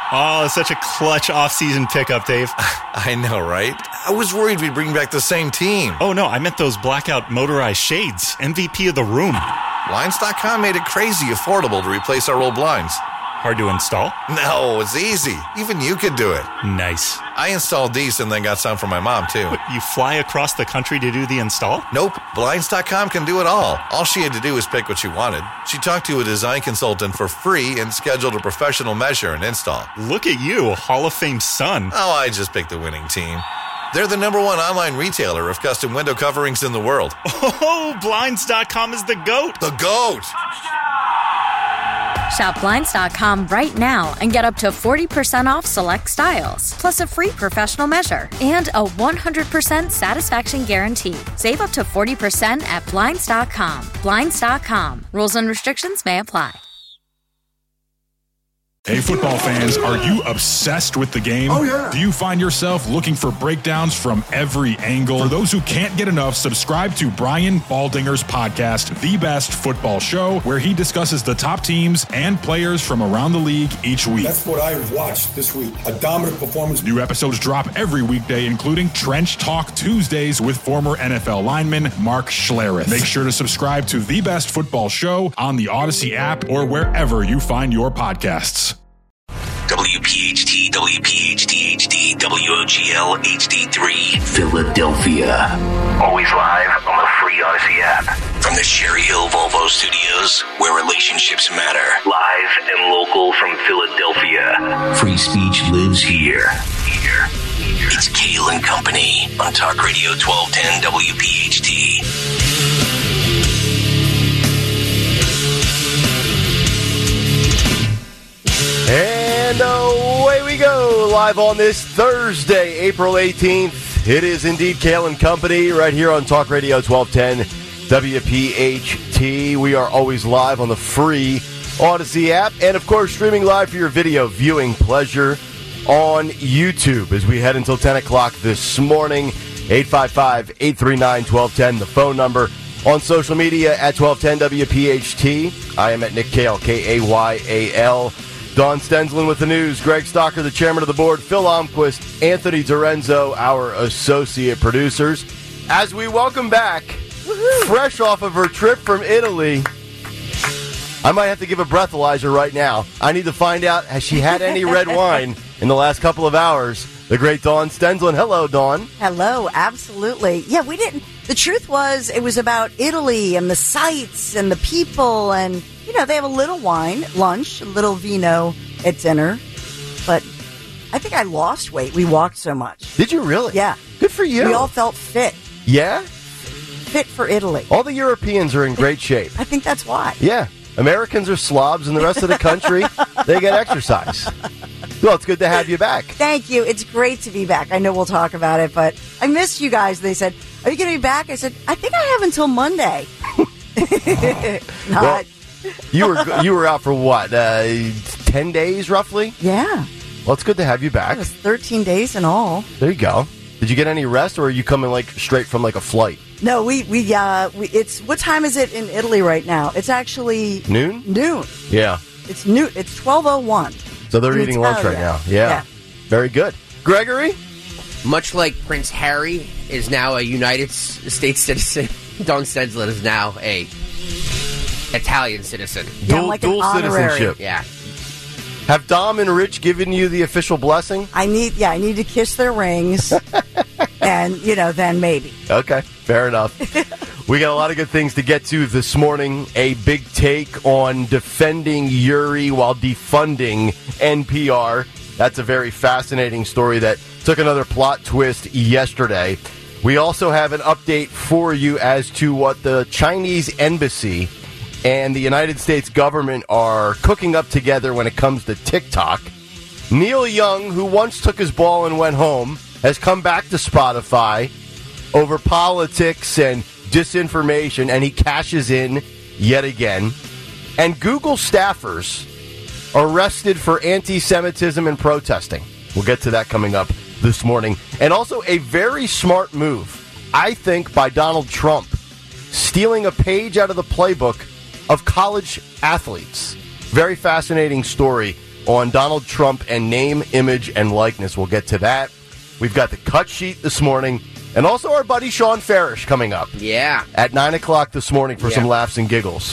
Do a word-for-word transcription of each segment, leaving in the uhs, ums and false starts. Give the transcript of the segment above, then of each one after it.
Oh, such a clutch off-season pickup, Dave. I know, right? I was worried we'd bring back the same team. Oh, no, I meant those blackout motorized shades. M V P of the room. Blinds dot com made it crazy affordable to replace our old blinds. Hard to install? No, it's easy. Even you could do it. Nice. I installed these and then got some for my mom, too. What, you fly across the country to do the install? Nope. Blinds dot com can do it all. All she had to do was pick what she wanted. She talked to a design consultant for free and scheduled a professional measure and install. Look at you, Hall of Fame son. Oh, I just picked the winning team. They're the number one online retailer of custom window coverings in the world. Oh, Blinds dot com is the GOAT. The GOAT! Shop Blinds dot com right now and get up to forty percent off select styles, plus a free professional measure and a one hundred percent satisfaction guarantee. Save up to forty percent at Blinds dot com. Blinds dot com. Rules and restrictions may apply. Hey, football fans, are you obsessed with the game? Oh, yeah. Do you find yourself looking for breakdowns from every angle? For those who can't get enough, subscribe to Brian Baldinger's podcast, The Best Football Show, where he discusses the top teams and players from around the league each week. That's what I watched this week. A dominant performance. New episodes drop every weekday, including Trench Talk Tuesdays with former N F L lineman Mark Schlereth. Make sure to subscribe to The Best Football Show on the Odyssey app or wherever you find your podcasts. W P H T, W P H T H D, W O G L H D three, Philadelphia. Always live on the free Odyssey app. From the Cherry Hill Volvo Studios, where relationships matter. Live and local from Philadelphia. Free speech lives here. Here. It's Kale and Company on Talk Radio twelve ten W P H T. And away we go, live on this Thursday, April eighteenth. It is indeed Kale and Company right here on Talk Radio twelve ten W P H T. We are always live on the free Odyssey app and, of course, streaming live for your video viewing pleasure on YouTube as we head until ten o'clock this morning. eight five five, eight three nine, one two one zero, the phone number. On social media at twelve ten W P H T. I am at Nick Kale, K A Y A L. Don Stenslin with the news. Greg Stocker, the chairman of the board. Phil Almquist, Anthony Dorenzo, our associate producers. As we welcome back, Woo-hoo. fresh off of her trip from Italy, I might have to give a breathalyzer right now. I need to find out, has she had any red wine in the last couple of hours? The great Dawn Stenslin. Hello, Dawn. Hello, absolutely. Yeah, we didn't. The truth was, it was about Italy and the sights and the people and, you know, they have a little wine, lunch, a little vino at dinner. But I think I lost weight. We walked so much. Did you really? Yeah. Good for you. We all felt fit. Yeah? Fit for Italy. All the Europeans are in great shape. I think that's why. Yeah. Americans are slobs, and the rest of the country, they get exercise. Well, it's good to have you back. Thank you. It's great to be back. I know we'll talk about it, but I missed you guys. They said, are you going to be back? I said, I think I have until Monday. Not. Well, you were you were out for what, uh, ten days roughly? Yeah. Well, it's good to have you back. It was thirteen days in all. There you go. Did you get any rest, or are you coming like straight from like a flight? No, we we uh we, it's what time is it in Italy right now? It's actually noon. Noon. Yeah. It's noon. It's twelve oh one. So they're eating lunch right now. Yeah. yeah. Very good. Gregory? Much like Prince Harry is now a United States citizen, Dawn Stenslin is now a Italian citizen. Yeah, dual like dual citizenship. Yeah. Have Dom and Rich given you the official blessing? I need, yeah, I need to kiss their rings, and you know, then maybe. Okay, fair enough. We got a lot of good things to get to this morning. A big take on defending Yuri while defunding N P R. That's a very fascinating story that took another plot twist yesterday. We also have an update for you as to what the Chinese embassy and the United States government are cooking up together when it comes to TikTok. Neil Young, who once took his ball and went home, has come back to Spotify over politics and disinformation, and he cashes in yet again. And Google staffers arrested for anti-Semitism and protesting. We'll get to that coming up this morning. And also a very smart move, I think, by Donald Trump, stealing a page out of the playbook of college athletes. Very fascinating story on Donald Trump and name, image, and likeness. We'll get to that. We've got the cut sheet this morning, and also our buddy Sean Farish coming up. Yeah. At nine o'clock this morning for yeah. some laughs and giggles.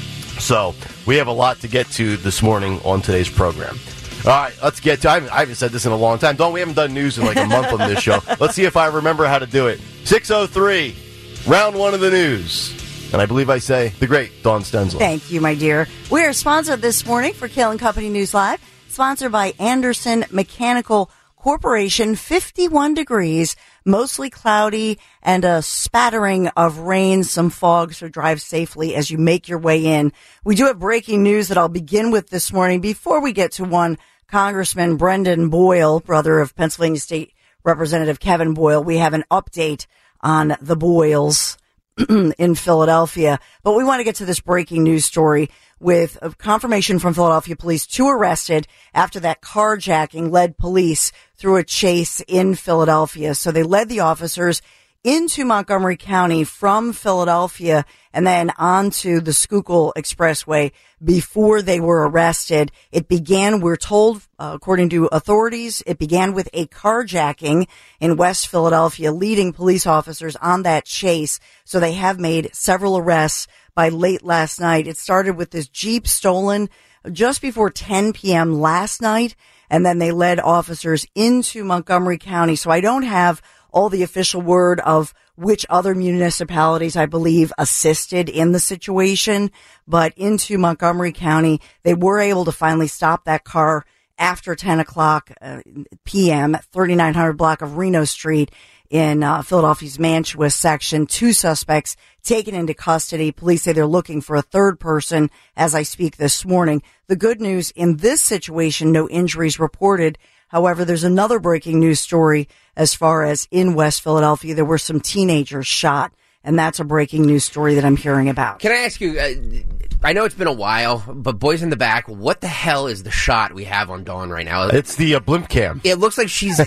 So we have a lot to get to this morning on today's program. All right, let's get to I haven't, I haven't said this in a long time. Don't we haven't done news in like a month on this show. Let's see if I remember how to do it. six oh three, round one of the news. And I believe I say the great Dawn Stensel. Thank you, my dear. We are sponsored this morning for Kale and Company News Live, sponsored by Anderson Mechanical Corporation. fifty-one degrees, mostly cloudy, and a spattering of rain, some fog, so drive safely as you make your way in. We do have breaking news that I'll begin with this morning. Before we get to one, Congressman Brendan Boyle, brother of Pennsylvania State Representative Kevin Boyle, we have an update on the Boyles in Philadelphia. But we want to get to this breaking news story with a confirmation from Philadelphia police. Two arrested after that carjacking led police through a chase in Philadelphia. So they led the officers into Montgomery County from Philadelphia and then onto the Schuylkill Expressway before they were arrested. It began, we're told, uh, according to authorities, it began with a carjacking in West Philadelphia, leading police officers on that chase. So they have made several arrests by late last night. It started with this Jeep stolen just before ten p.m. last night, and then they led officers into Montgomery County. So I don't have all the official word of which other municipalities I believe assisted in the situation, but into Montgomery County, they were able to finally stop that car after ten o'clock uh, p.m. at thirty-nine hundred block of Reno Street in uh, Philadelphia's Mantua section. Two suspects taken into custody. Police say they're looking for a third person as I speak this morning. The good news in this situation, no injuries reported. However, there's another breaking news story as far as in West Philadelphia, there were some teenagers shot, and that's a breaking news story that I'm hearing about. Can I ask you, uh, I know it's been a while, but boys in the back, what the hell is the shot we have on Dawn right now? It's the uh, blimp cam. It looks like she's...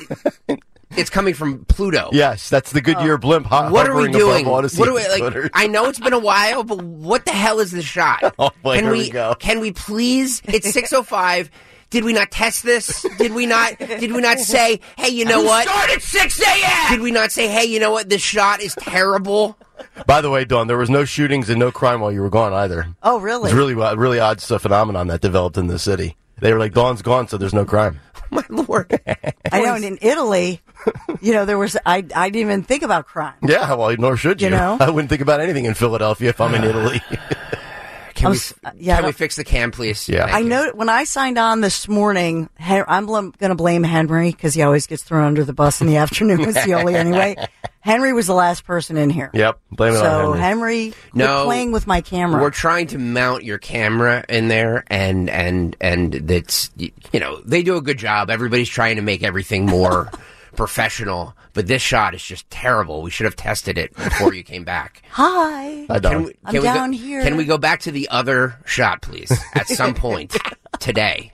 It's coming from Pluto. Yes, that's the Goodyear uh, blimp. Ho- what are we doing? What are we, like, I know it's been a while, but what the hell is the shot? Oh, boy, can here we, we go. Can we please? It's six oh five. Did we not test this? Did we not? Did we not say, hey, you know what? Start at six a.m. Did we not say, hey, you know what? This shot is terrible. By the way, Dawn, there was no shootings and no crime while you were gone either. Oh, really? It's really, really odd stuff, phenomenon that developed in the city. They were like, Dawn's gone, so there's no crime. My Lord. I know, and in Italy, you know, there was, I, I didn't even think about crime. Yeah, well, nor should you. You know? I wouldn't think about anything in Philadelphia if I'm in Italy. Can, we, uh, yeah, can we fix the cam, please? Yeah. Thank I you. know when I signed on this morning, Hen- I'm bl- going to blame Henry because he always gets thrown under the bus in the afternoon with Scioli anyway. Henry was the last person in here. Yep, blame it so on Henry. Henry, No, quit playing with my camera. We're trying to mount your camera in there, and and and that's, you know, they do a good job. Everybody's trying to make everything more professional, but this shot is just terrible. We should have tested it before you came back. Hi. I Can don't. we, I'm can we down go, here. Can we go back to the other shot, please, at some point today?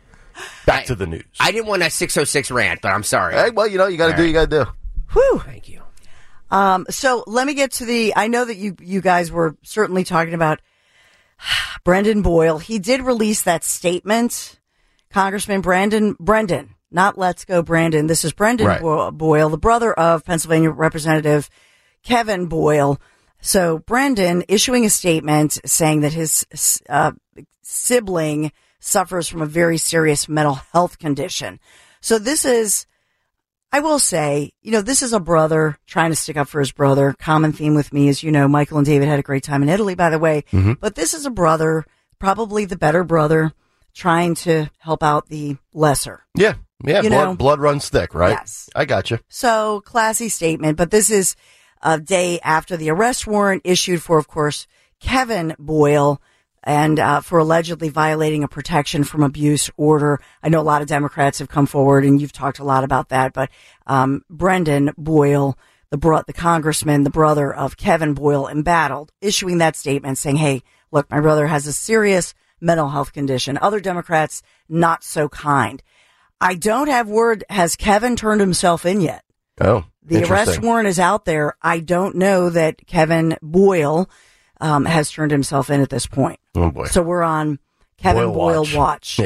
Back I, to the news. I didn't want a six oh six rant, but I'm sorry. Hey, well, you know, you got to All do right. what you got to do. Whew. Thank you. Um, so let me get to the, I know that you, you guys were certainly talking about Brendan Boyle. He did release that statement. Congressman Brandon, Brendan, not Let's Go Brandon. This is Brendan Right. Bo- Boyle, the brother of Pennsylvania Representative Kevin Boyle. So Brendan issuing a statement saying that his uh, sibling suffers from a very serious mental health condition. So this is, I will say, you know, this is a brother trying to stick up for his brother. Common theme with me is, you know, Michael and David had a great time in Italy, by the way. Mm-hmm. But this is a brother, probably the better brother, trying to help out the lesser. Yeah, yeah, You blood, know? blood runs thick, right? Yes. I got you. So, classy statement. But this is a day after the arrest warrant issued for, of course, Kevin Boyle, and uh, for allegedly violating a protection from abuse order. I know a lot of Democrats have come forward, and you've talked a lot about that. But um, Brendan Boyle, the bro- the congressman, the brother of Kevin Boyle, embattled, issuing that statement saying, hey, look, my brother has a serious mental health condition. Other Democrats, not so kind. I don't have word, has Kevin turned himself in yet? Oh, The arrest warrant is out there. I don't know that Kevin Boyle um, has turned himself in at this point. Oh, boy. So we're on Kevin Boyle Boyle watch. watch. Yeah.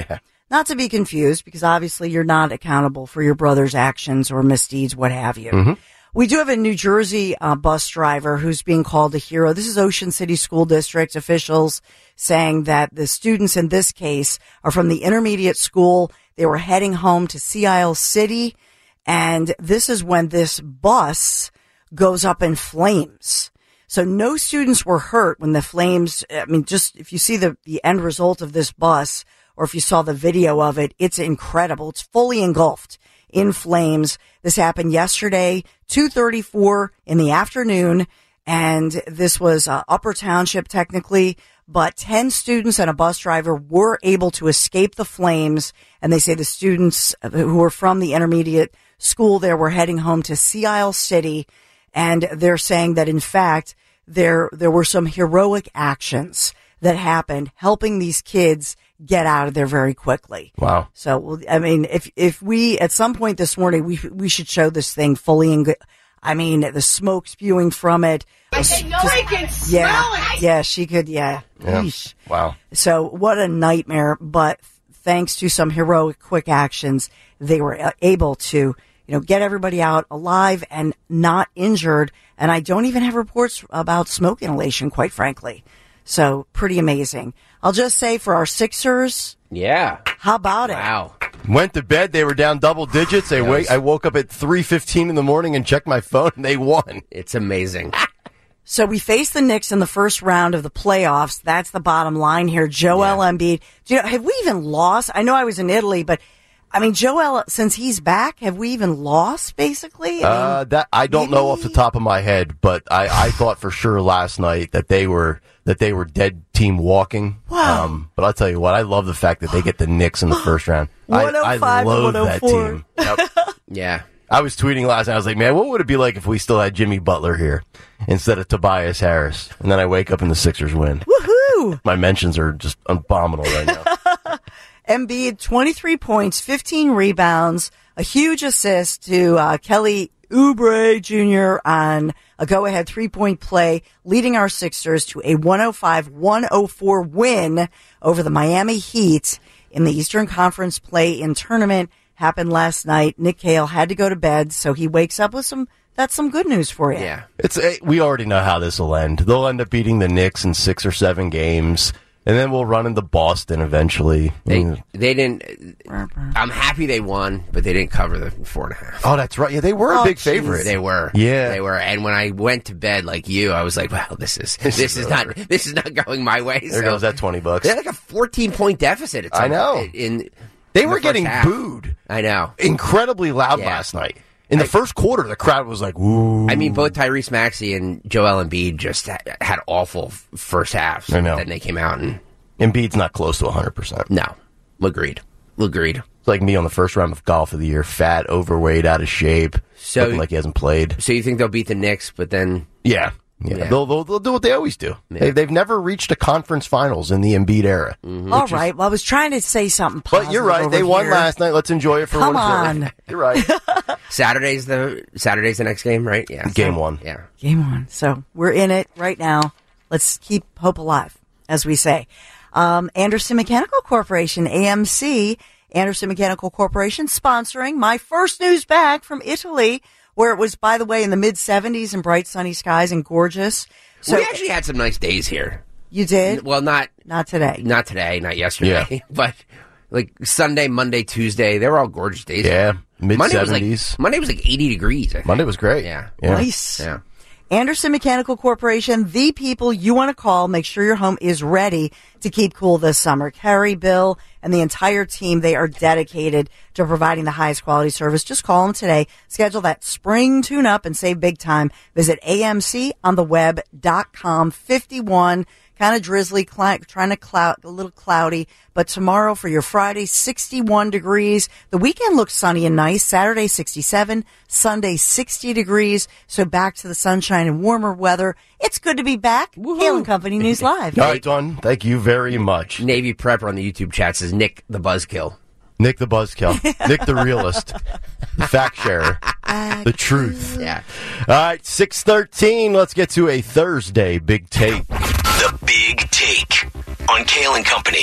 not to be confused, because obviously you're not accountable for your brother's actions or misdeeds, what have you. Mm-hmm. We do have a New Jersey uh, bus driver who's being called a hero. This is Ocean City School District officials saying that the students in this case are from the intermediate school. They were heading home to Sea Isle City, and this is when this bus goes up in flames. So no students were hurt when the flames, I mean, just if you see the, the end result of this bus, or if you saw the video of it, it's incredible. It's fully engulfed in flames. This happened yesterday, two thirty-four in the afternoon, and this was uh, Upper Township technically, but ten students and a bus driver were able to escape the flames, and they say the students who were from the intermediate school there were heading home to Sea Isle City, and they're saying that, in fact, there there were some heroic actions that happened, helping these kids get out of there very quickly. Wow. So, I mean, if if we, at some point this morning, we we should show this thing fully in good, I mean, the smoke spewing from it. I said no, I can smell yeah, it. Yeah, she could, yeah. Yeah. Yeesh. Wow. So, what a nightmare, but thanks to some heroic quick actions, they were able to, you know, get everybody out alive and not injured. And I don't even have reports about smoke inhalation, quite frankly. So, pretty amazing. I'll just say for our Sixers. Yeah. How about it? Wow. Went to bed. They were down double digits. They wake, I woke up at three fifteen in the morning and checked my phone, and they won. It's amazing. So we faced the Knicks in the first round of the playoffs. That's the bottom line here. Joel Yeah. Embiid. Do you know, have we even lost? I know I was in Italy, but I mean, Joel, since he's back, have we even lost, basically? I mean, Uh, that I don't maybe- know off the top of my head, but I, I thought for sure last night that they were that they were dead team walking. Wow. Um, but I'll tell you what, I love the fact that they get the Knicks in the first round. I, one oh I five to love that one oh four. team. Yep. Yeah. I was tweeting last night. I was like, man, what would it be like if we still had Jimmy Butler here instead of Tobias Harris? And then I wake up and the Sixers win. Woohoo! My mentions are just abominable right now. Embiid, twenty-three points, fifteen rebounds, a huge assist to uh, Kelly Oubre Junior on a go-ahead three-point play, leading our Sixers to a one oh five one oh four win over the Miami Heat in the Eastern Conference play-in tournament. Happened last night. Nick Cale had to go to bed, so he wakes up with some, that's some good news for you. Yeah. It's a, we already know how this will end. They'll end up beating the Knicks in six or seven games. And then we'll run into Boston eventually. They Mm. they didn't. I'm happy they won, but they didn't cover the four and a half. Oh, that's right. Yeah, they were a Oh, big geez. favorite. They were. Yeah. They were. And when I went to bed like you, I was like, "Wow, this is this, is is not this is not going my way." There So goes that twenty bucks. They had like a fourteen point deficit. At some I know. point In They in were the first getting half. booed I know. incredibly loud Yeah. last night. In the first quarter, the crowd was like, "Ooh!" I mean, both Tyrese Maxey and Joel Embiid just ha- had awful f- first halves. I know. Then they came out and Embiid's not close to one hundred percent. no, agreed, agreed. It's like me on the first round of golf of the year. Fat, overweight, out of shape, So- looking like he hasn't played. So you think they'll beat the Knicks, but then Yeah. Yeah, Yeah. They'll, they'll they'll do what they always do. They, they've never reached a conference finals in the Embiid era. All right. Well, I was trying to say something positive. But you're right. over They won here. last night. Let's enjoy it for Come what it's worth. on. You're right. Saturday's the Saturday's the next game, right? Yeah, Game one. Yeah. Game on. So we're in it right now. Let's keep hope alive, as we say. Um, Anderson Mechanical Corporation, A M C, Anderson Mechanical Corporation, sponsoring my first news bag from Italy, where it was, by the way, in the mid seventies and bright sunny skies and gorgeous. So we actually had some nice days here. you did? Well, not Not today. not today, not yesterday, but like Sunday, Monday, Tuesday, they were all gorgeous days. Yeah, mid Monday was seventies. like Monday was like eighty degrees. I think. Monday was great. Yeah. Yeah. Nice. Yeah. Anderson Mechanical Corporation, the people you want to call. Make sure your home is ready to keep cool this summer. Kerry, Bill, and the entire team, they are dedicated to providing the highest quality service. Just call them today. Schedule that spring tune-up and save big time. Visit A M C on the web dot com. fifty-one, kind of drizzly, cl- trying to cloud, a little cloudy. But tomorrow for your Friday, sixty-one degrees. The weekend looks sunny and nice. Saturday, sixty-seven. Sunday, sixty degrees. So back to the sunshine and warmer weather. It's good to be back. Hale and Company News Live. All right, Dawn. Thank you very much. Navy Prepper on the YouTube chat says Nick the Buzzkill. Nick the Buzzkill. Nick the Realist. The Fact Sharer. The Truth. Yeah. All right, six thirteen. Let's get to a Thursday Big Take. The Big Take on Kale and Company.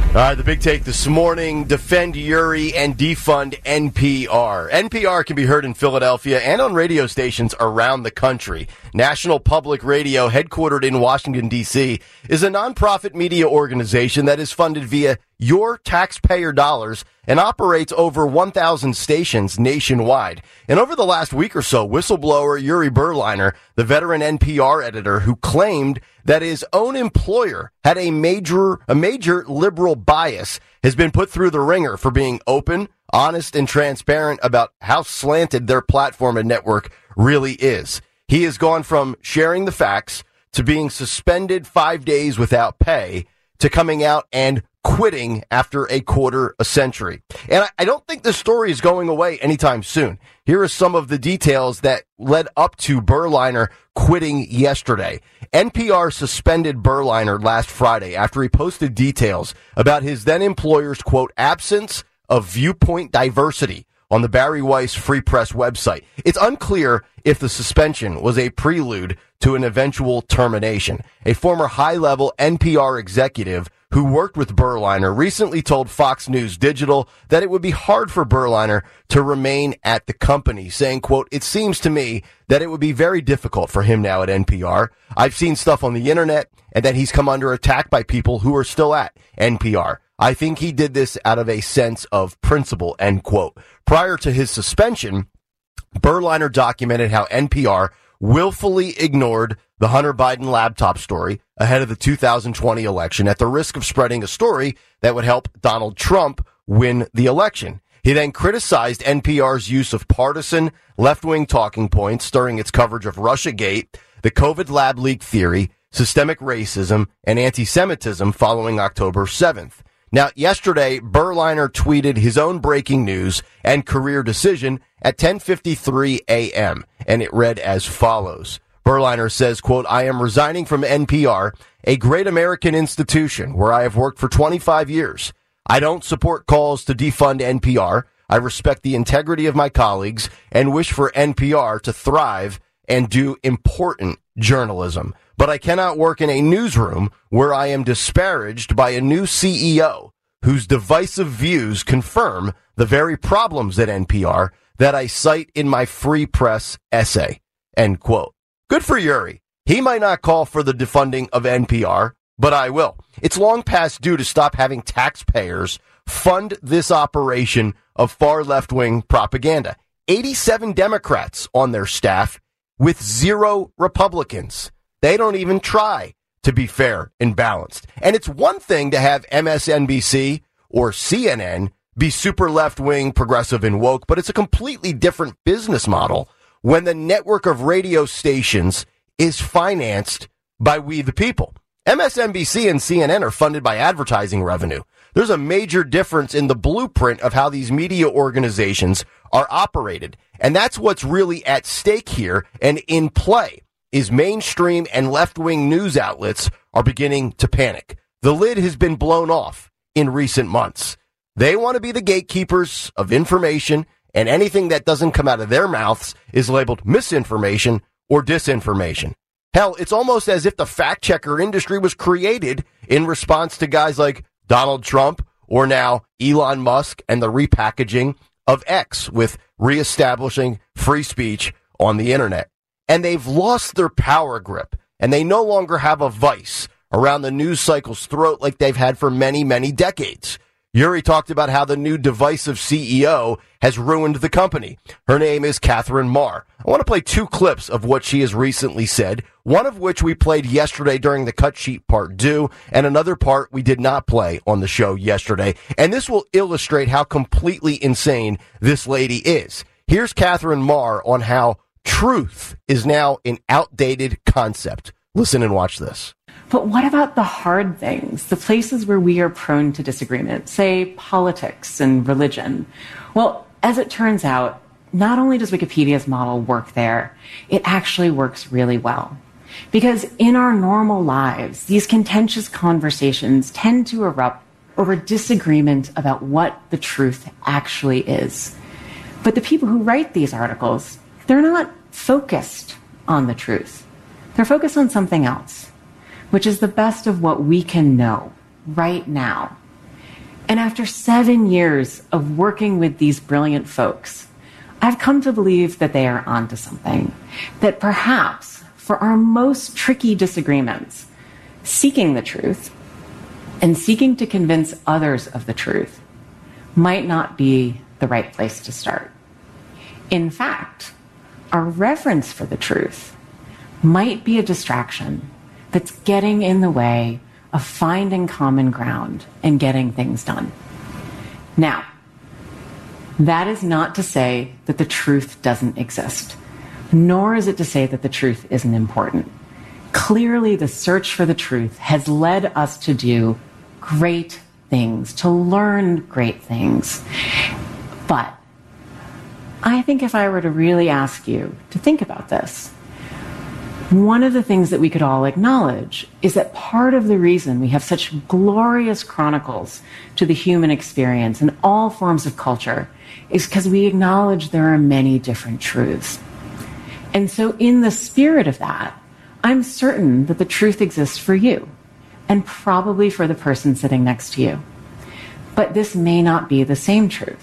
All right, the big take this morning, defend Uri and defund N P R. N P R can be heard in Philadelphia and on radio stations around the country. National Public Radio, headquartered in Washington, D C, is a nonprofit media organization that is funded via your taxpayer dollars and operates over one thousand stations nationwide. And over the last week or so, whistleblower Uri Berliner, the veteran N P R editor who claimed that his own employer had a major, a major liberal bias, has been put through the ringer for being open, honest, and transparent about how slanted their platform and network really is. He has gone from sharing the facts to being suspended five days without pay to coming out and quitting after a quarter a century. And I, I don't think this story is going away anytime soon. Here are some of the details that led up to Berliner quitting yesterday. N P R suspended Berliner last Friday after he posted details about his then employer's, quote, absence of viewpoint diversity on the Barry Weiss Free Press website. It's unclear if the suspension was a prelude to an eventual termination. A former high-level N P R executive who worked with Berliner recently told Fox News Digital that it would be hard for Berliner to remain at the company, saying, quote, it seems to me that it would be very difficult for him now at N P R. I've seen stuff on the internet and that he's come under attack by people who are still at N P R. I think he did this out of a sense of principle, end quote. Prior to his suspension, Berliner documented how N P R willfully ignored the Hunter Biden laptop story ahead of the two thousand twenty election at the risk of spreading a story that would help Donald Trump win the election. He then criticized N P R's use of partisan left-wing talking points during its coverage of Russiagate, the COVID lab leak theory, systemic racism, and anti-Semitism following October seventh. Now, yesterday, Berliner tweeted his own breaking news and career decision at ten fifty-three a.m., and it read as follows. Berliner says, quote, I am resigning from N P R, a great American institution where I have worked for twenty-five years. I don't support calls to defund N P R. I respect the integrity of my colleagues and wish for N P R to thrive and do important journalism. But I cannot work in a newsroom where I am disparaged by a new C E O whose divisive views confirm the very problems at N P R that I cite in my Free Press essay, end quote. Good for Uri. He might not call for the defunding of N P R, but I will. It's long past due to stop having taxpayers fund this operation of far left-wing propaganda. eighty-seven Democrats on their staff with zero Republicans. They don't even try to be fair and balanced. And it's one thing to have M S N B C or C N N be super left-wing, progressive, and woke, but it's a completely different business model when the network of radio stations is financed by we the people. M S N B C and C N N are funded by advertising revenue. There's a major difference in the blueprint of how these media organizations are operated. And that's what's really at stake here and in play. Is mainstream and left-wing news outlets are beginning to panic. The lid has been blown off in recent months. They want to be the gatekeepers of information, and anything that doesn't come out of their mouths is labeled misinformation or disinformation. Hell, it's almost as if the fact-checker industry was created in response to guys like Donald Trump or now Elon Musk and the repackaging of X with reestablishing free speech on the internet. And they've lost their power grip, and they no longer have a vice around the news cycle's throat like they've had for many, many decades. Uri talked about how the new divisive C E O has ruined the company. Her name is Catherine Maher. I want to play two clips of what she has recently said, one of which we played yesterday during the cut sheet part due, and another part we did not play on the show yesterday. And this will illustrate how completely insane this lady is. Here's Catherine Maher on how truth is now an outdated concept. Listen and watch this. But what about the hard things, the places where we are prone to disagreement, say politics and religion? Well, as it turns out, not only does Wikipedia's model work there, it actually works really well. Because in our normal lives, these contentious conversations tend to erupt over disagreement about what the truth actually is. But the people who write these articles, they're not focused on the truth. They're focused on something else, which is the best of what we can know right now. And after seven years of working with these brilliant folks, I've come to believe that they are onto something. That perhaps for our most tricky disagreements, seeking the truth and seeking to convince others of the truth might not be the right place to start. In fact, our reverence for the truth might be a distraction that's getting in the way of finding common ground and getting things done. Now, that is not to say that the truth doesn't exist, nor is it to say that the truth isn't important. Clearly, the search for the truth has led us to do great things, to learn great things. But I think if I were to really ask you to think about this, one of the things that we could all acknowledge is that part of the reason we have such glorious chronicles to the human experience in all forms of culture is because we acknowledge there are many different truths. And so in the spirit of that, I'm certain that the truth exists for you and probably for the person sitting next to you. But this may not be the same truth.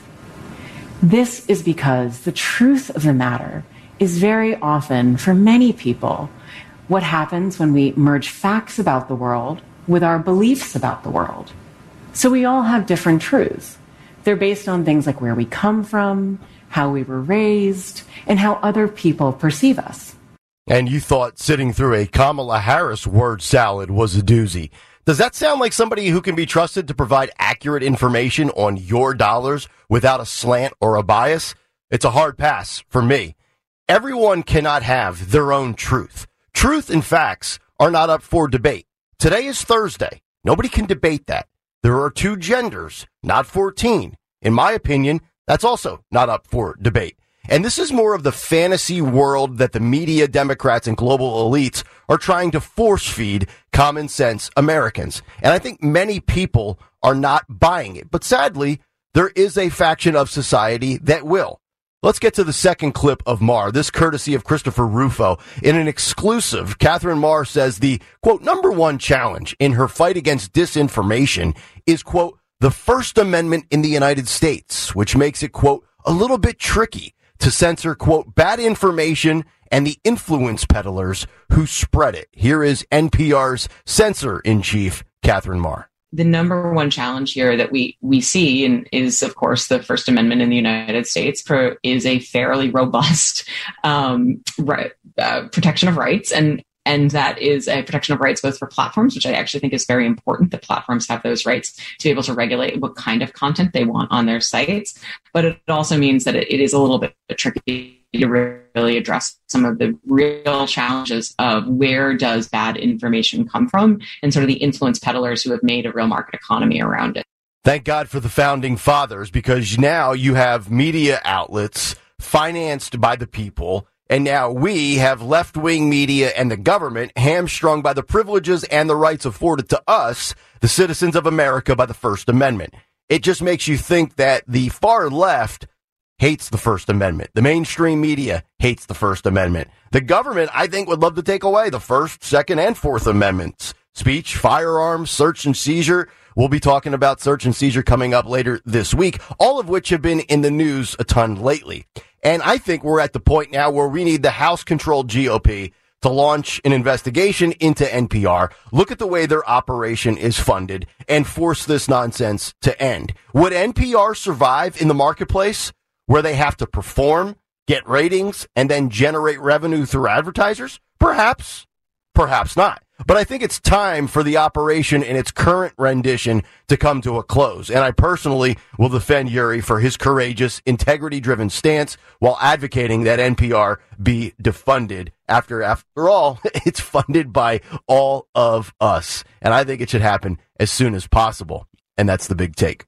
This is because the truth of the matter is very often, for many people, what happens when we merge facts about the world with our beliefs about the world. So we all have different truths. They're based on things like where we come from, how we were raised, and how other people perceive us. And you thought sitting through a Kamala Harris word salad was a doozy. Does that sound like somebody who can be trusted to provide accurate information on your dollars without a slant or a bias? It's a hard pass for me. Everyone cannot have their own truth. Truth and facts are not up for debate. Today is Thursday. Nobody can debate that. There are two genders, not fourteen. In my opinion, that's also not up for debate. And this is more of the fantasy world that the media, Democrats, and global elites are trying to force feed common sense Americans. And I think many people are not buying it. But sadly, there is a faction of society that will. Let's get to the second clip of Maher, this courtesy of Christopher Rufo. In an exclusive, Catherine Maher says the, quote, number one challenge in her fight against disinformation is, quote, the First Amendment in the United States, which makes it, quote, a little bit tricky to censor, quote, bad information and the influence peddlers who spread it. Here is N P R's censor-in-chief, Catherine Maher. The number one challenge here that we, we see and is, of course, the First Amendment in the United States pro, is a fairly robust um, right, uh, protection of rights. And And that is a protection of rights both for platforms, which I actually think is very important, that platforms have those rights to be able to regulate what kind of content they want on their sites. But it also means that it, it is a little bit tricky to really address some of the real challenges of where does bad information come from and sort of the influence peddlers who have made a real market economy around it. Thank God for the founding fathers, because now you have media outlets financed by the people. And now we have left-wing media and the government hamstrung by the privileges and the rights afforded to us, the citizens of America, by the First Amendment. It just makes you think that the far left hates the First Amendment. The mainstream media hates the First Amendment. The government, I think, would love to take away the First, Second, and Fourth Amendments. Speech, firearms, search and seizure. We'll be talking about search and seizure coming up later this week, all of which have been in the news a ton lately. And I think we're at the point now where we need the House-controlled G O P to launch an investigation into N P R, look at the way their operation is funded, and force this nonsense to end. Would N P R survive in the marketplace where they have to perform, get ratings, and then generate revenue through advertisers? Perhaps. Perhaps not. But I think it's time for the operation in its current rendition to come to a close. And I personally will defend Yuri for his courageous, integrity-driven stance while advocating that N P R be defunded. After, after all, it's funded by all of us. And I think it should happen as soon as possible. And that's the big take.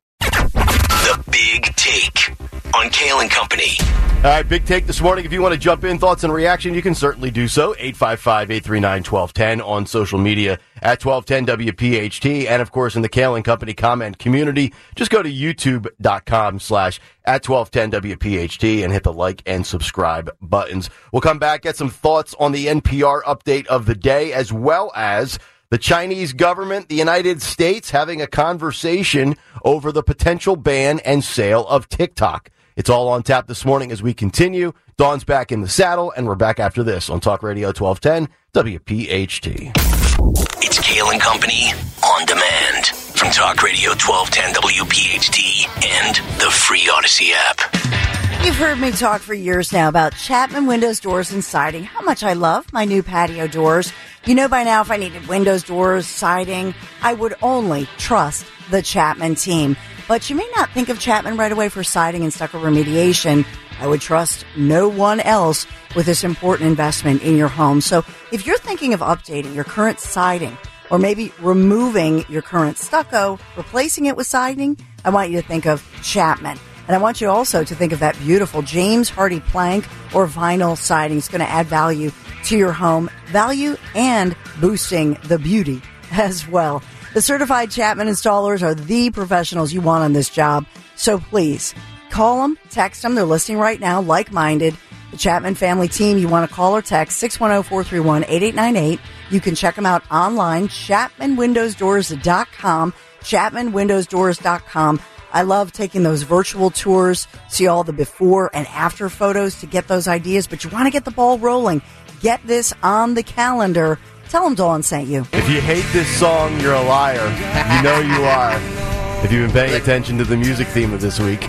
The Big Take on Kale and Company. All right, big take this morning. If you want to jump in, thoughts and reaction, you can certainly do so. eight five five, eight three nine, one two one zero on social media at twelve ten W P H T. And, of course, in the Kale and Company comment community, just go to youtube.com slash at twelve ten W P H T and hit the like and subscribe buttons. We'll come back, get some thoughts on the N P R update of the day, as well as The Chinese government, the United States, having a conversation over the potential ban and sale of TikTok. It's all on tap this morning as we continue. Dawn's back in the saddle, and we're back after this on Talk Radio twelve ten W P H T. It's Kale and Company on demand from Talk Radio twelve ten W P H T and the free Odyssey app. You've heard me talk for years now about Chapman Windows, Doors, and Siding, how much I love my new patio doors. You know by now if I needed windows, doors, siding, I would only trust the Chapman team. But you may not think of Chapman right away for siding and stucco remediation. I would trust no one else with this important investment in your home. So if you're thinking of updating your current siding or maybe removing your current stucco, replacing it with siding, I want you to think of Chapman. And I want you also to think of that beautiful James Hardie plank or vinyl siding. It's going to add value to your home, value and boosting the beauty as well. The certified Chapman installers are the professionals you want on this job. So please call them, text them. They're listening right now, like-minded. The Chapman family team, you want to call or text six one zero, four three one, eight eight nine eight. You can check them out online, chapman windows doors dot com, chapman windows doors dot com. I love taking those virtual tours, see all the before and after photos to get those ideas, but you want to get the ball rolling. Get this on the calendar. Tell them Dawn sent you. If you hate this song, you're a liar. You know you are. If you've been paying attention to the music theme of this week.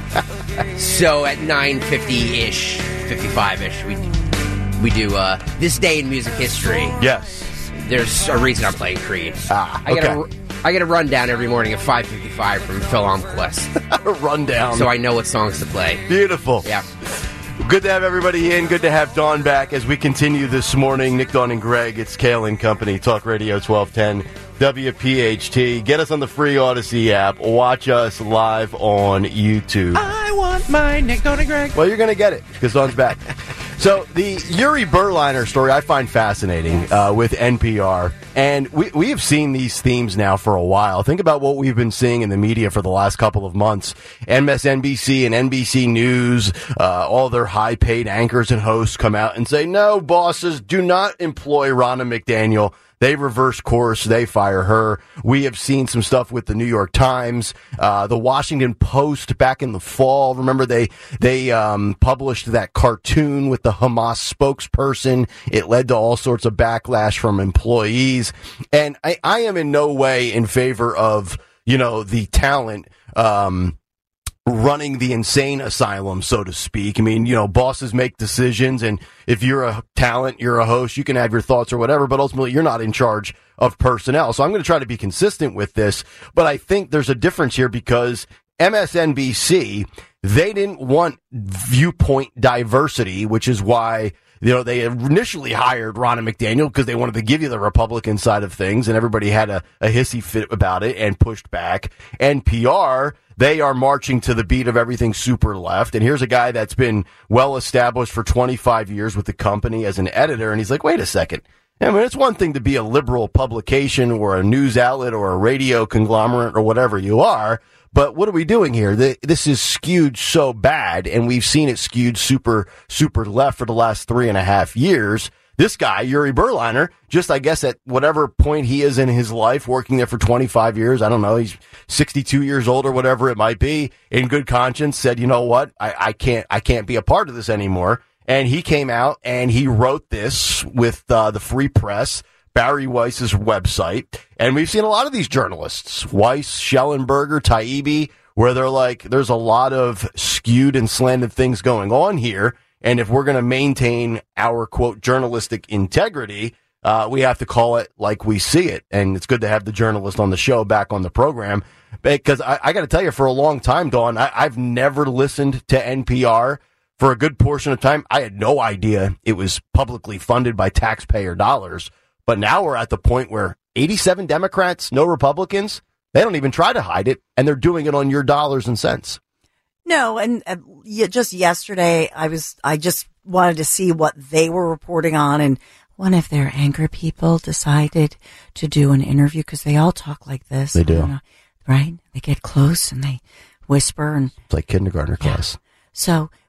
So at nine fifty-ish, fifty-five-ish, we we do uh, This Day in Music History. Yes. There's a reason I'm playing Creed. Ah, I okay. gotta, I get a rundown every morning at five fifty-five from Phil Almquist. A rundown. So I know what songs to play. Beautiful. Yeah. Good to have everybody in. Good to have Dawn back as we continue this morning. Nick, Dawn, and Greg. It's Kale and Company. Talk Radio twelve ten W P H T. Get us on the free Odyssey app. Watch us live on YouTube. I want my Nick, Dawn, and Greg. Well, you're going to get it because Dawn's back. So the Yuri Berliner story I find fascinating uh, with N P R. And we, we have seen these themes now for a while. Think about what we've been seeing in the media for the last couple of months. M S N B C and N B C News, uh, all their high-paid anchors and hosts come out and say, no, bosses, do not employ Ronna McDaniel. They reverse course. They fire her. We have seen some stuff with the New York Times, uh, the Washington Post back in the fall. Remember they, they, um, published that cartoon with the Hamas spokesperson. It led to all sorts of backlash from employees. And I, I am in no way in favor of, you know, the talent, um, running the insane asylum, so to speak. I mean, you know, bosses make decisions, and if you're a talent, you're a host, you can have your thoughts or whatever, but ultimately you're not in charge of personnel. So I'm going to try to be consistent with this, but I think there's a difference here because M S N B C, they didn't want viewpoint diversity, which is why, you know, they initially hired Ronna McDaniel because they wanted to give you the Republican side of things, and everybody had a, a hissy fit about it and pushed back. N P R, they are marching to the beat of everything super left. And here's a guy that's been well established for twenty-five years with the company as an editor. And he's like, wait a second. I mean, it's one thing to be a liberal publication or a news outlet or a radio conglomerate or whatever you are. But what are we doing here? This is skewed so bad, and we've seen it skewed super, super left for the last three and a half years. This guy, Yuri Berliner, just, I guess, at whatever point he is in his life, working there for twenty-five years, I don't know, he's sixty-two years old or whatever it might be, in good conscience said, you know what, I, I can't, I can't be a part of this anymore. And he came out and he wrote this with uh, the Free Press, Barry Weiss's website. And we've seen a lot of these journalists, Weiss, Schellenberger, Taibbi, where they're like, there's a lot of skewed and slanted things going on here. And if we're going to maintain our, quote, journalistic integrity, uh, we have to call it like we see it. And it's good to have the journalist on the show back on the program. Because I, I got to tell you, for a long time, Dawn, I, I've never listened to N P R. For a good portion of time, I had no idea it was publicly funded by taxpayer dollars. But now we're at the point where eighty-seven Democrats, no Republicans, they don't even try to hide it. And they're doing it on your dollars and cents. No, and uh, just yesterday, I was I just wanted to see what they were reporting on, and one of their anchor people decided to do an interview because they all talk like this. They do, know, right? They get close and they whisper, and it's like kindergartner class. Yeah. So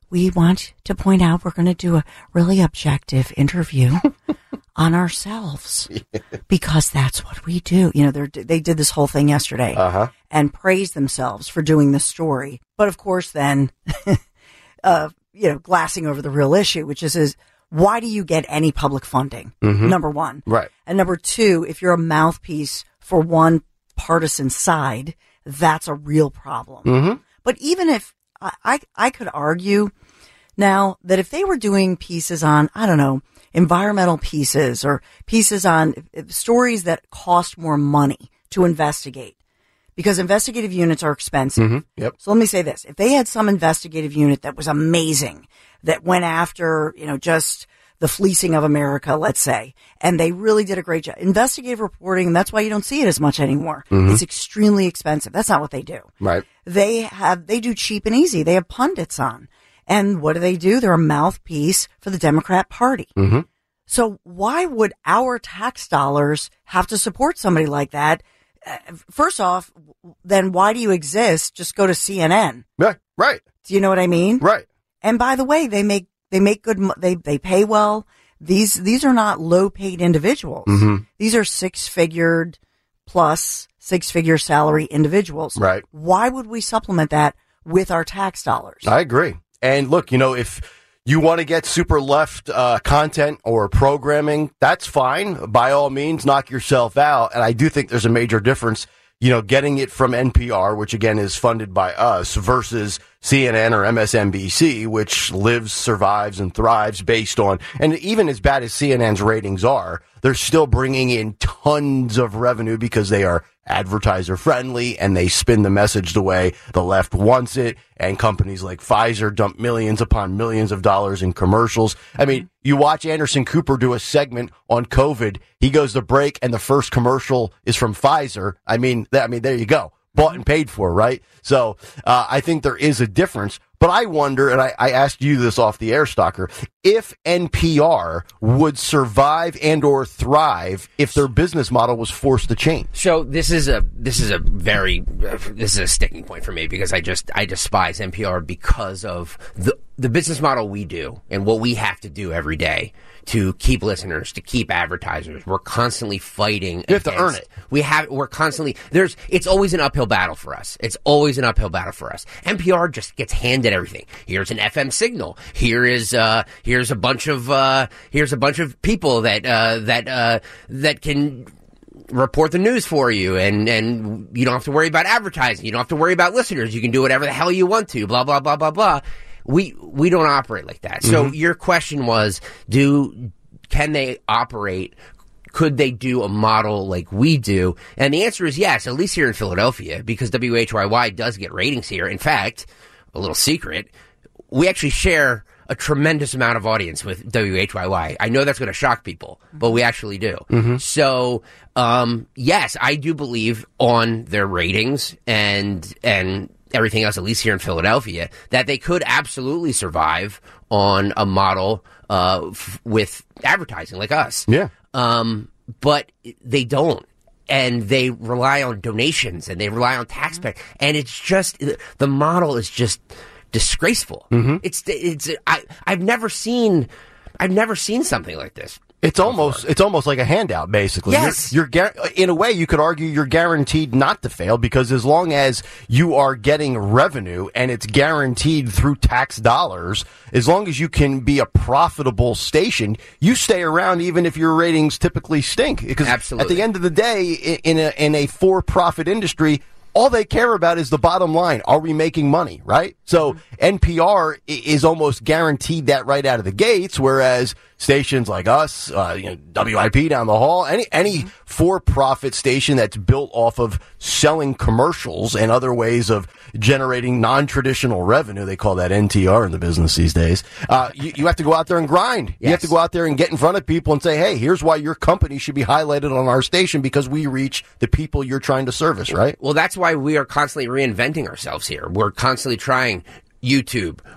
we want to point out we're going to do a really objective interview on ourselves because that's what we do. You know, they did this whole thing yesterday uh-huh. and praised themselves for doing this story. But of course, then, uh, you know, glassing over the real issue, which is, is why do you get any public funding? Mm-hmm. Number one. Right. And number two, if you're a mouthpiece for one partisan side, that's a real problem. Mm-hmm. But even if I, I, I could argue now that if they were doing pieces on, I don't know, environmental pieces or pieces on stories that cost more money to investigate, because investigative units are expensive. Mm-hmm. Yep. So let me say this. If they had some investigative unit that was amazing, that went after, you know, just the fleecing of America, let's say, and they really did a great job. Investigative reporting, that's why you don't see it as much anymore. Mm-hmm. It's extremely expensive. That's not what they do. Right. They have, they do cheap and easy. They have pundits on. And what do they do? They're a mouthpiece for the Democrat Party. Mm-hmm. So why would our tax dollars have to support somebody like that? Uh, first off, then why do you exist? Just go to C N N. Right. Right. Do you know what I mean? Right. And by the way, they make, they make good, they, they pay well. These, these are not low paid individuals. Mm-hmm. These are six figured plus six figure salary individuals. Right. Why would we supplement that with our tax dollars? I agree. And look, you know, if you want to get super left uh, content or programming, that's fine. By all means, knock yourself out. And I do think there's a major difference, you know, getting it from N P R, which again is funded by us, versus C N N or M S N B C, which lives, survives, and thrives based on, and even as bad as C N N's ratings are, they're still bringing in tons of revenue because they are advertiser friendly and they spin the message the way the left wants it. And companies like Pfizer dump millions upon millions of dollars in commercials. I mean, you watch Anderson Cooper do a segment on COVID. He goes to break and the first commercial is from Pfizer. I mean, th- I mean, there you go. Bought and paid for, right? So, uh, I think there is a difference. But I wonder, and I, I asked you this off the air, Stalker, if N P R would survive and or thrive if their business model was forced to change. So this is a this is a very uh, this is a sticking point for me because I just I despise N P R because of the the business model we do and what we have to do every day to keep listeners, to keep advertisers. We're constantly fighting. You have to earn it. We have, we're constantly, there's, it's always an uphill battle for us. It's always an uphill battle for us. N P R just gets handed everything. Here's an F M signal. Here is, uh, here's a bunch of, uh, here's a bunch of people that, uh, that, uh, that can report the news for you, and, and you don't have to worry about advertising. You don't have to worry about listeners. You can do whatever the hell you want to, blah, blah, blah, blah, blah. We we don't operate like that. So mm-hmm. Your question was, do can they operate? Could they do a model like we do? And the answer is yes, at least here in Philadelphia, because W H Y Y does get ratings here. In fact, a little secret, we actually share a tremendous amount of audience with W H Y Y. I know that's going to shock people, but we actually do. Mm-hmm. So, um, yes, I do believe on their ratings and and. everything else, at least here in Philadelphia, that they could absolutely survive on a model uh, f- with advertising like us. Yeah. Um, but they don't. And they rely on donations and they rely on taxpayer. And it's just, the model is just disgraceful. Mm-hmm. It's, it's, I, I've never seen, I've never seen something like this. It's almost it's almost like a handout, basically. Yes. You're, you're in a way you could argue you're guaranteed not to fail because as long as you are getting revenue and it's guaranteed through tax dollars, as long as you can be a profitable station, you stay around even if your ratings typically stink. Because Absolutely. At the end of the day, in a in a for-profit industry, all they care about is the bottom line. Are we making money, right? So N P R is almost guaranteed that right out of the gates, whereas stations like us, uh, you know, W I P down the hall, any any for-profit station that's built off of selling commercials and other ways of generating non-traditional revenue, they call that N T R in the business these days, uh, you, you have to go out there and grind. Yes. You have to go out there and get in front of people and say, hey, here's why your company should be highlighted on our station because we reach the people you're trying to service, right? Well, that's why we are constantly reinventing ourselves here. We're constantly trying YouTube.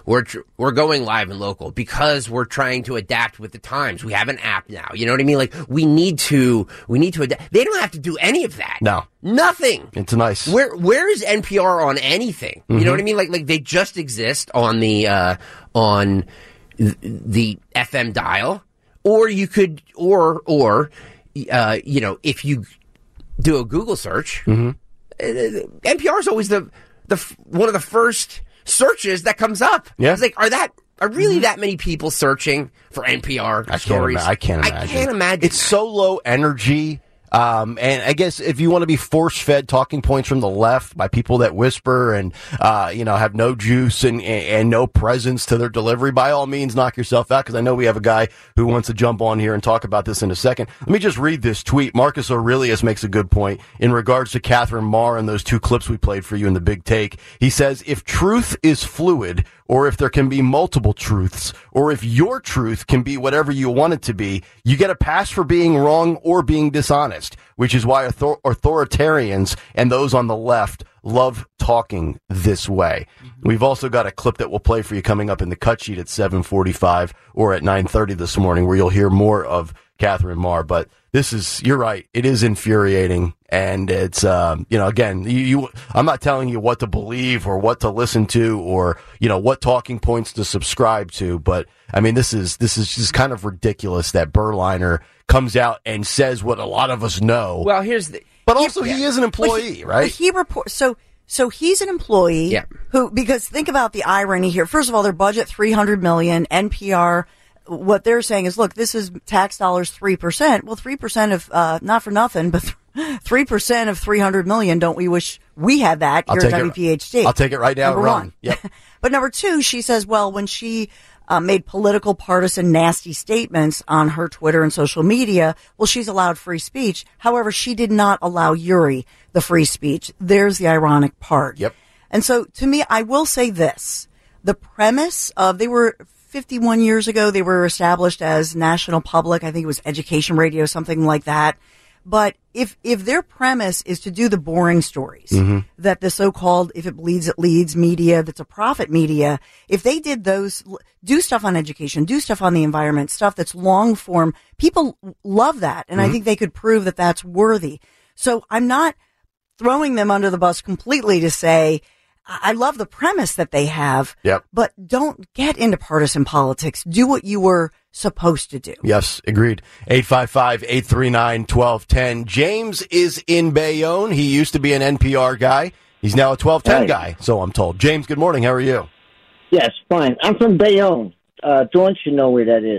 we're tr- we're going live and local because we're trying to adapt with the times. We have an app now. You know what I mean? Like we need to we need to adapt. They don't have to do any of that. No, nothing. It's nice. Where where is N P R on anything? You Mm-hmm. know what I mean? Like like they just exist on the uh, on th- the F M dial, or you could or or uh, you know if you do a Google search, Mm-hmm. uh, N P R is always the the f- one of the first searches that comes up. Yeah. It's like, are that are really that many people searching for N P R I stories? Can't ima- I can't imagine. I can't imagine. It's so low energy. Um, and I guess if you want to be force-fed talking points from the left by people that whisper and, uh, you know, have no juice and, and, and no presence to their delivery, by all means, knock yourself out, because I know we have a guy who wants to jump on here and talk about this in a second. Let me just read this tweet. Marcus Aurelius makes a good point in regards to Catherine Marr and those two clips we played for you in the Big Take. He says, if truth is fluid, or if there can be multiple truths, or if your truth can be whatever you want it to be, you get a pass for being wrong or being dishonest, which is why author- authoritarians and those on the left love talking this way. Mm-hmm. We've also got a clip that we'll play for you coming up in the cut sheet at seven forty-five or at nine thirty this morning, where you'll hear more of Catherine Marr. But this is, you're right, it is infuriating. And it's, um, you know, again, you, you, I'm not telling you what to believe or what to listen to or, you know, what talking points to subscribe to. But I mean, this is, this is just kind of ridiculous that Berliner comes out and says what a lot of us know. Well, here's the, but also he, he is an employee, he, right? He report, so, so he's an employee yeah. who, because think about the irony here. First of all, their budget, three hundred million, N P R, what they're saying is, look, this is tax dollars three percent. Well, three percent of, uh, not for nothing, but three percent of three hundred million. Don't we wish we had that here at W P H T? It, I'll take it right now. Number run. one. Yep. But number two, she says, well, when she uh, made political, partisan, nasty statements on her Twitter and social media, well, she's allowed free speech. However, she did not allow Yuri the free speech. There's the ironic part. Yep. And so to me, I will say this. The premise of, they were fifty-one years ago, they were established as National Public. I think it was Education Radio, something like that. But if if their premise is to do the boring stories, mm-hmm. that the so-called, if it bleeds, it leads media, that's a profit media, if they did those, do stuff on education, do stuff on the environment, stuff that's long form, people love that. And mm-hmm. I think they could prove that that's worthy. So I'm not throwing them under the bus completely to say, I love the premise that they have, yep. but don't get into partisan politics. Do what you were supposed to do. Yes, agreed. eight five five, eight three nine, one two one zero. James is in Bayonne. He used to be an N P R guy. He's now a twelve ten hey. guy, so I'm told. James, good morning. How are you? Yes, fine. I'm from Bayonne. Uh, Dawn should know where that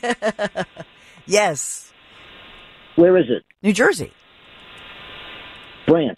is. Yes. Where is it? New Jersey. France.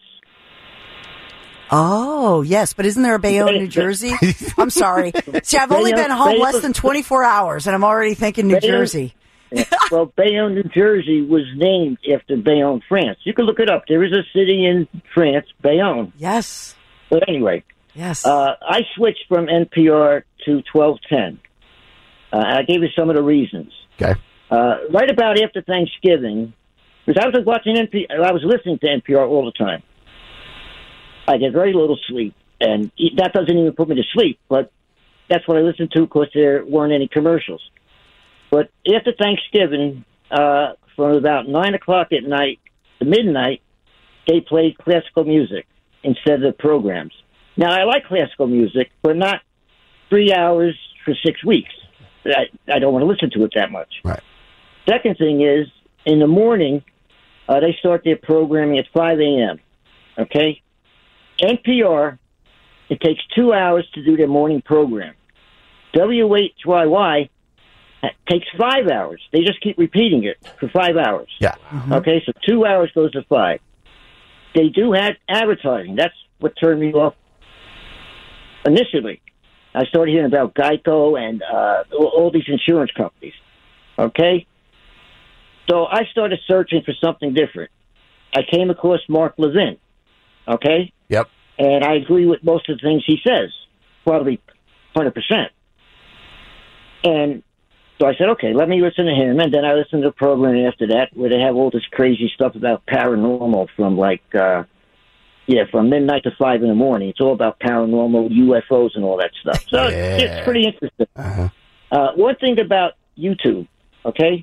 Oh, yes, but isn't there a Bayonne, New Jersey? I'm sorry. See, I've only been home less than twenty-four hours, and I'm already thinking New Bayonne, Jersey. Yeah. Well, Bayonne, New Jersey was named after Bayonne, France. You can look it up. There is a city in France, Bayonne. Yes. But anyway, yes. Uh, I switched from N P R to twelve ten. Uh, I gave you some of the reasons. Okay. Uh, right about after Thanksgiving, because I was watching N P R, I was listening to N P R all the time. I get very little sleep, and that doesn't even put me to sleep, but that's what I listened to because there weren't any commercials. But after Thanksgiving, uh, from about nine o'clock at night to midnight, they played classical music instead of the programs. Now, I like classical music, but not three hours for six weeks. I, I don't want to listen to it that much. Right. Second thing is, in the morning, uh, they start their programming at five a.m., okay? N P R, it takes two hours to do their morning program. W H Y Y takes five hours. They just keep repeating it for five hours. Yeah. Mm-hmm. Okay, so two hours goes to five. They do have advertising. That's what turned me off initially. I started hearing about Geico and uh, all these insurance companies. Okay? So I started searching for something different. I came across Mark Levin. Okay? Yep. And I agree with most of the things he says, probably one hundred percent. And so I said, okay, let me listen to him. And then I listened to the program after that where they have all this crazy stuff about paranormal from like uh, Yeah, from midnight to five in the morning. It's all about paranormal, U F Os, and all that stuff. So Yeah. it's pretty interesting. Uh-huh. Uh, one thing about YouTube, okay?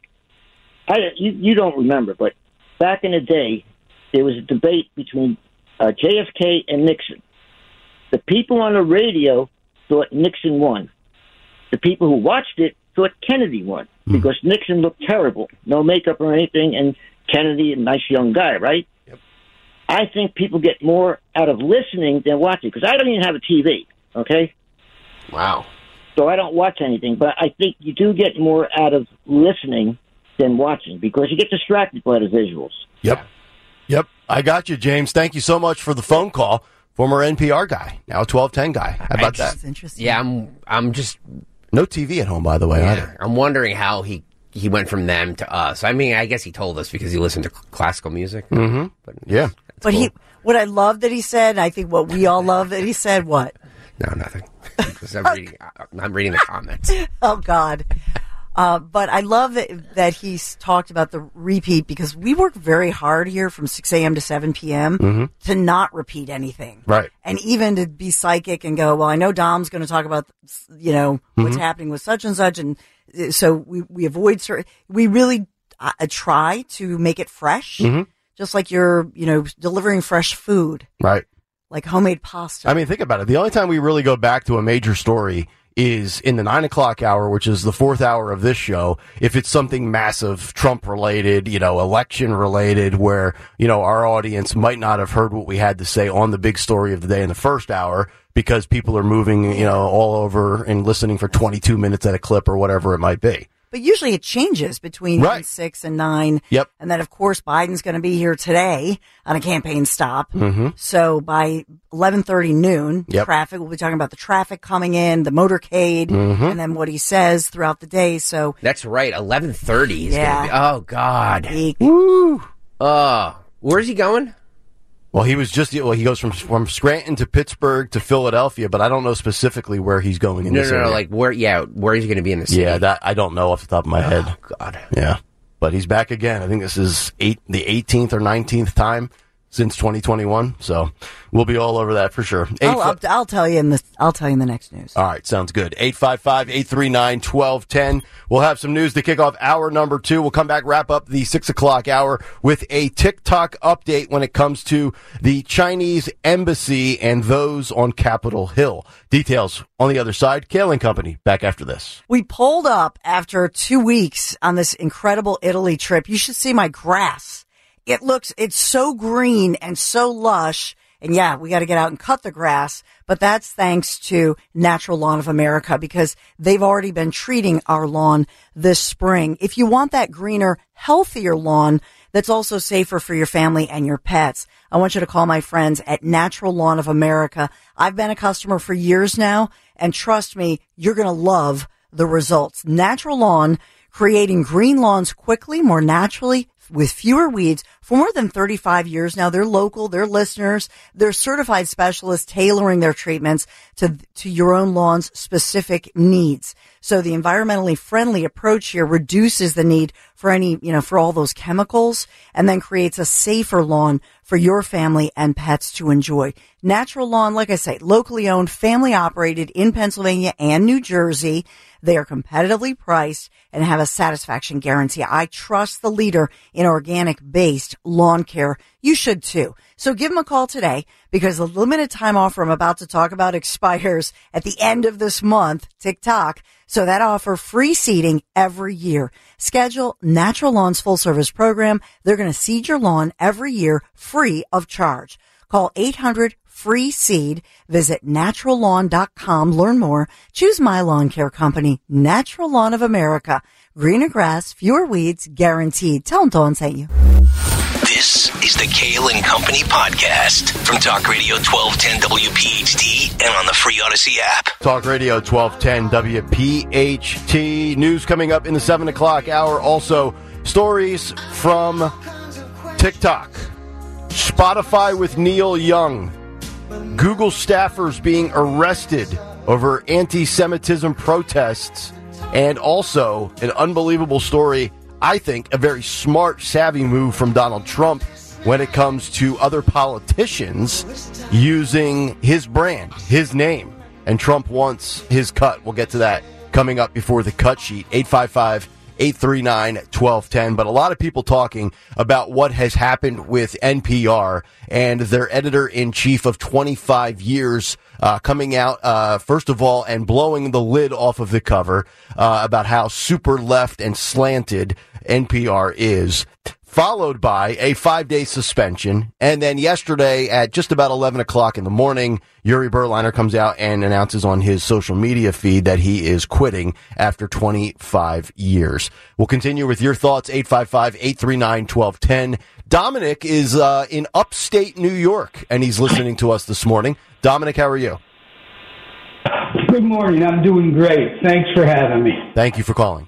I you, you don't remember, but back in the day, there was a debate between uh, J F K and Nixon. The people on the radio thought Nixon won. The people who watched it thought Kennedy won because Nixon looked terrible, no makeup or anything, and Kennedy, a nice young guy, right? Yep. I think people get more out of listening than watching because I don't even have a T V, okay? Wow. So I don't watch anything, but I think you do get more out of listening than watching because you get distracted by the visuals. Yep. Yep. I got you, James. Thank you so much for the phone call. Former N P R guy, now twelve ten guy. How about that? That's interesting. Yeah, I'm. I'm just. No T V at home, by the way, Yeah, either. I'm wondering how he he went from them to us. I mean, I guess he told us because he listened to classical music. Mm-hmm. But yeah. But cool. he, what I love that he said, I think what we all love that he said, what? No, nothing. Because I'm reading. I'm reading the comments. Oh God. Uh, but I love that that he's talked about the repeat because we work very hard here from six a.m. to seven p.m. Mm-hmm. to not repeat anything. Right. And even to be psychic and go, well, I know Dom's going to talk about, you know, what's Mhm. happening with such and such. And so we, we avoid certain, we really uh, try to make it fresh, Mhm. just like you're, you know, delivering fresh food, Right. like homemade pasta. I mean, think about it. The only time we really go back to a major story is in the nine o'clock hour, which is the fourth hour of this show. If it's something massive, Trump related, you know, election related, where, you know, our audience might not have heard what we had to say on the big story of the day in the first hour because people are moving, you know, all over and listening for twenty-two minutes at a clip or whatever it might be. But usually it changes between Right. six and nine. Yep. And then, of course, Biden's going to be here today on a campaign stop. Mm-hmm. So by eleven thirty noon, Yep. traffic, we'll be talking about the traffic coming in, the motorcade, Mhm. and then what he says throughout the day. So That's right. eleven thirty. Is Yeah. Gonna be, oh God. Eek. Woo! Oh, where's he going? Well, he was just, well, he goes from, from Scranton to Pittsburgh to Philadelphia, but I don't know specifically where he's going in No, this no, no. area. Like where? Yeah, where is he going to be in the city? Yeah, that I don't know off the top of my head. Oh God. Yeah, but he's back again. I think this is eight, the eighteenth or nineteenth time since twenty twenty-one. So we'll be all over that for sure. Eight I'll, I'll, I'll tell you in the I'll tell you in the next news. All right, sounds good. eight five five, eight three nine, one two one zero. We'll have some news to kick off hour number two. We'll come back, wrap up the six o'clock hour with a TikTok update when it comes to the Chinese embassy and those on Capitol Hill. Details on the other side. Kale and Company, back after this. We pulled up after two weeks on this incredible Italy trip. You should see my grass. It looks, it's so green and so lush. And yeah, we got to get out and cut the grass, but that's thanks to Natural Lawn of America because they've already been treating our lawn this spring. If you want that greener, healthier lawn that's also safer for your family and your pets, I want you to call my friends at Natural Lawn of America. I've been a customer for years now, and trust me, you're going to love the results. Natural Lawn, creating green lawns quickly, more naturally, with fewer weeds for more than thirty-five years now. They're local, they're listeners, they're certified specialists tailoring their treatments to to your own lawn's specific needs. So the environmentally friendly approach here reduces the need for any, you know, for all those chemicals and then creates a safer lawn for your family and pets to enjoy. Natural Lawn, like I say, locally owned, family operated in Pennsylvania and New Jersey. They are competitively priced and have a satisfaction guarantee. I trust the leader in organic based lawn care. You should too. So give them a call today because the limited time offer I'm about to talk about expires at the end of this month, TikTok. So that offer free seeding every year. Schedule Natural Lawn's full service program. They're going to seed your lawn every year free of charge. Call eight hundred free seed. Visit natural lawn dot com. Learn more. Choose my lawn care company, Natural Lawn of America. Greener grass, fewer weeds, guaranteed. Tell them Dawn sent you. This is the Kale and Company podcast from Talk Radio twelve ten W P H T and on the free Odyssey app. Talk Radio twelve ten W P H T. News coming up in the seven o'clock hour. Also, stories from TikTok. Spotify with Neil Young. Google staffers being arrested over anti-Semitism protests. And also, an unbelievable story, I think, a very smart, savvy move from Donald Trump when it comes to other politicians using his brand, his name. And Trump wants his cut. We'll get to that coming up before the cut sheet. eight five five, eight three nine, one two one zero. But a lot of people talking about what has happened with N P R and their editor-in-chief of twenty-five years uh, coming out, uh, first of all, and blowing the lid off of the cover uh, about how super left and slanted N P R is, followed by a five-day suspension. And then yesterday at just about eleven o'clock in the morning, Yuri Berliner comes out and announces on his social media feed that he is quitting after twenty-five years. We'll continue with your thoughts, eight five five, eight three nine, one two one zero. Dominic is uh, in upstate New York, and he's listening to us this morning. Dominic, how are you? Good morning. I'm doing great. Thanks for having me. Thank you for calling.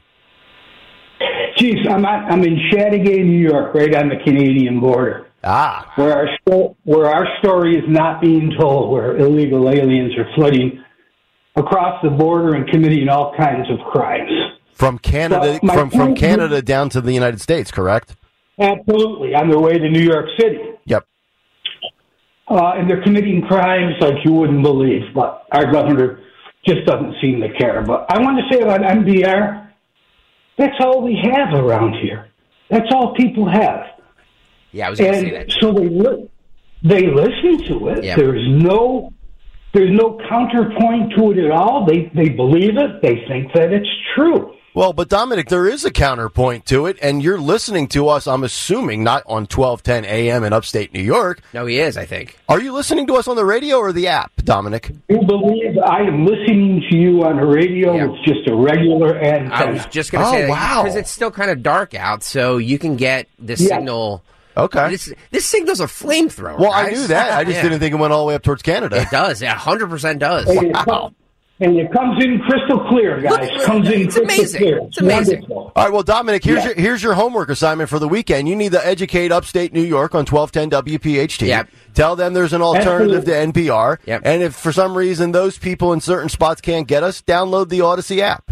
Geez, I'm at, I'm in Chateaugay, New York, right on the Canadian border. Ah, where our sto- where our story is not being told, where illegal aliens are flooding across the border and committing all kinds of crimes. From Canada, So, my from from point- Canada down to the United States, correct? Absolutely, on their way to New York City. Yep. Uh, and they're committing crimes like you wouldn't believe, but our governor just doesn't seem to care. But I want to say about N P R, that's all we have around here. That's all people have. Yeah, I was going to and say that. so they li- they listen to it. Yep. There's no there's no counterpoint to it at all. They they believe it. They think that it's true. Well, but Dominic, there is a counterpoint to it, and you're listening to us, I'm assuming, not on twelve ten a.m. in upstate New York. No, he is, I think. Are you listening to us on the radio or the app, Dominic? You believe I am listening to you on the radio Yeah. with just a regular antenna. I was just going to Oh, say that wow. because it's still kind of dark out, so you can get the Yeah. signal. Okay. This, this signal's a flamethrower. Well, I guys. knew that. I just Yeah. didn't think it went all the way up towards Canada. It does. Yeah, one hundred percent does. And it Wow. comes- And it comes in crystal clear, guys. Look, comes in it's crystal amazing. clear. It's amazing. Wonderful. All right, well, Dominic, here's Yeah. your here's your homework assignment for the weekend. You need to educate upstate New York on twelve ten W P H T. Yep. Tell them there's an alternative Absolutely. to N P R. Yep. And if for some reason those people in certain spots can't get us, download the Odyssey app.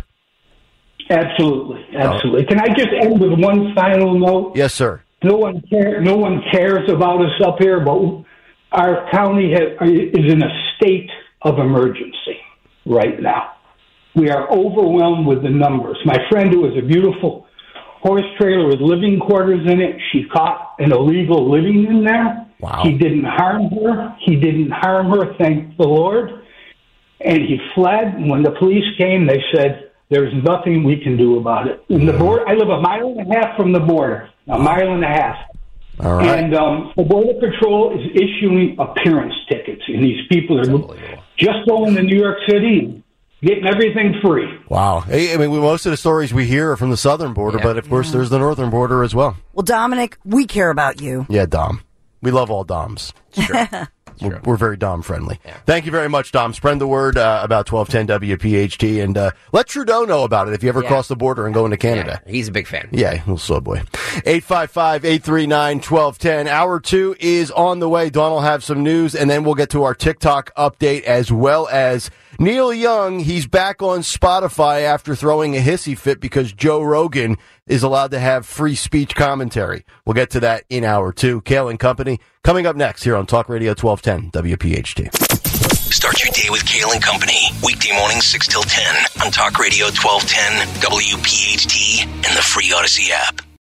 Absolutely, absolutely. Can I just end with one final note? Yes, sir. No one care, No one cares about us up here, but our county has, is in a state of emergency right now. We are overwhelmed with the numbers. My friend, who has a beautiful horse trailer with living quarters in it, she caught an illegal living in there. Wow. He didn't harm her. He didn't harm her, thank the Lord. And he fled. And when the police came, they said, there's nothing we can do about it. In the border, I live a mile and a half from the border, a mile and a half. All right. And um, the Border Patrol is issuing appearance tickets, and these people are just going to New York City, getting everything free. Wow. Hey, I mean, we, most of the stories we hear are from the southern border, Yeah. but of course there's the northern border as well. Well, Dominic, we care about you. Yeah, Dom. We love all Doms. Sure. We're, we're very Dom friendly. Yeah. Thank you very much, Dom. Spread the word uh, about twelve ten W P H T, and uh, let Trudeau know about it if you ever Yeah. cross the border and go into Canada. Yeah, he's a big fan. Yeah, little slow boy. eight five five, eight three nine, one two one zero. Hour two is on the way. Dawn will have some news, and then we'll get to our TikTok update as well as Neil Young. He's back on Spotify after throwing a hissy fit because Joe Rogan is allowed to have free speech commentary. We'll get to that in hour two. Kale and Company coming up next here on Talk Radio twelve ten W P H T. Start your day with Kale and Company. Weekday mornings six till ten on Talk Radio twelve ten W P H T and the free Odyssey app.